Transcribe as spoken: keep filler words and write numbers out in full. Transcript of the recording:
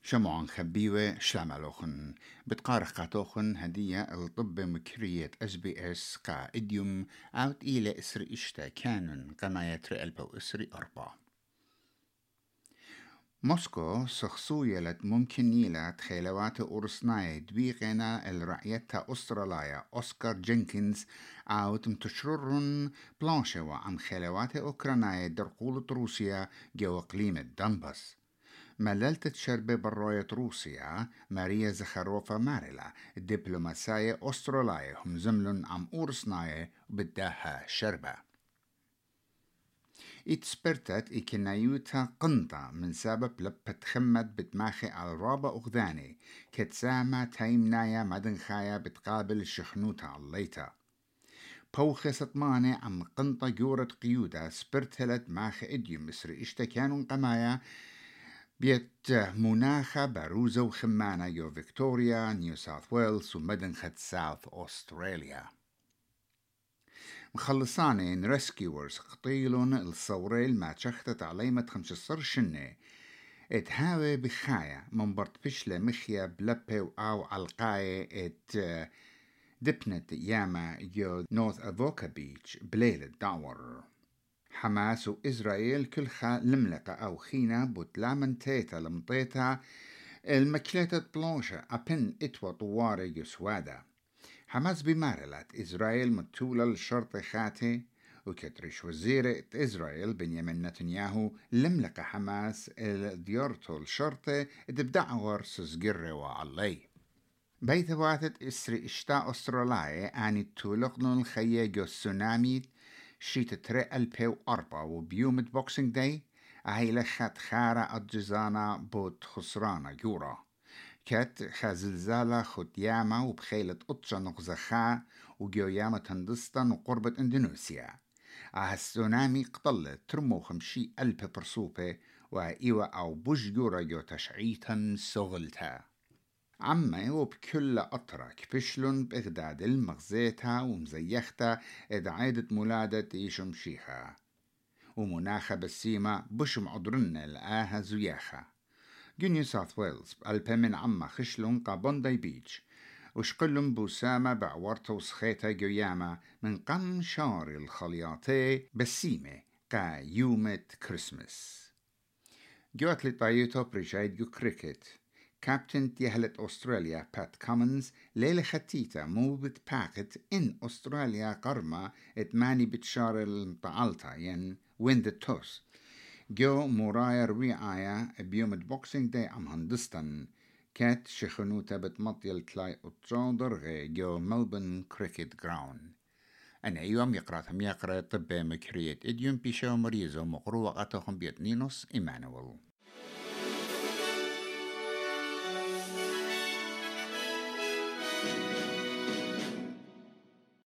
شمعون خبيوة شلاملوخن بتقارخ قاتوخن هدية الطب مكرية اس بي اس قا اديوم اوت إلى اسر اشتا كانون كما يتري البو اسري أربعة موسكو سخصوية لت ممكن نيلات خيلوات أورسناي دويغينا الرعية أستراليا أوسكار جينكينز أو متشررن بلانشوا عن خيلوات أوكرانيا درقولة روسيا جو إقليم الدنباس مللت تشربة براية روسيا ماريا زخاروفا ماريلا الدبلوماسية أستراليا هم زملن عم أورسناي بداها شربة اتسبرتت إكنايوتا قنطة من سبب لبت خمت بتماخي على رابا أغذاني كتسامة تايمنايا مدنخايا بتقابل شخنوتا الليتا بوخي سطماني عم قنطة جورة قيودة سبرتلت ماخي إديوم مصر اشتكانون قمايا بيت مناخة باروزة وخمانة يو فيكتوريا نيو ساوث ويلز ومدنخة ساوث أستراليا مخلصانين ريسكيورز قطيلون الصوريل ما تشختت عليمة خمس صر شنة اتهاوي بخايا من برد بشلة مخيا بلبي أو علقاية ات دبنت ياما يو نورث أفوكا بيتش بليل الدعور حماس وإسرائيل كلها لملقة أو خينا بوتلامن تيتا لمطيتا المكلتة بلونشة أبن إتوى طواري يسوادا حماس بمارلات إسرائيل متولة الشرط خاتي وكترش وزيرة إسرائيل بنيامين نتنياهو لملقة حماس ديارتو الشرطة دبدعور سزقر وعلي بيت واتت إسري إشتا أستراليا آني تولقنو الخيا جو السونامي شيت تري ألبيو أربعة وبيومت بوكسينج داي أهي لخات خارة الجزانة بود خسرانة يورا كات خازلزالة خد ياما وبخيلة قطشة نقزخاء وجو ياما تندستان وقربة اندونيسيا اه السونامي قتلت ترمو خمشي ألب برسوبة وإيوة أو بوش يورا جو تشعيتا سغلتا عمي وبكل أطرك بشلون بإغداد المغزيتها ومزيختها إدعادة مولادة إيشم شيخة ومناخة بسيمة بشم عضرن الآها زياخة نيو ساوث ويلز بألبا من عما خشلون قابونداي بيتش وشقلن بوسامة بعورتا وسخيتا جياما من قم شاري الخلياطي بسيمة قا يومة كريسمس جوات لطايوتو بريجايد جو كريكت كابتن تيهلت أستراليا بات كومنز ليلة ختيتا مو بتباقت إن أستراليا قرمة اتماني بتشار المطعلتا ين وين ذا توس جو مورايا رويعايا بيوم البوكسينج داي عم هندستان كات شخنوتا بتمطيل تلاي اتجادر غي جو ملبن كريكت جراون أنا يوم يقرأتهم يقرأ طب مكرية إديوم بيشو مريزو مقروة قطهم بيت نينوس إيمانويل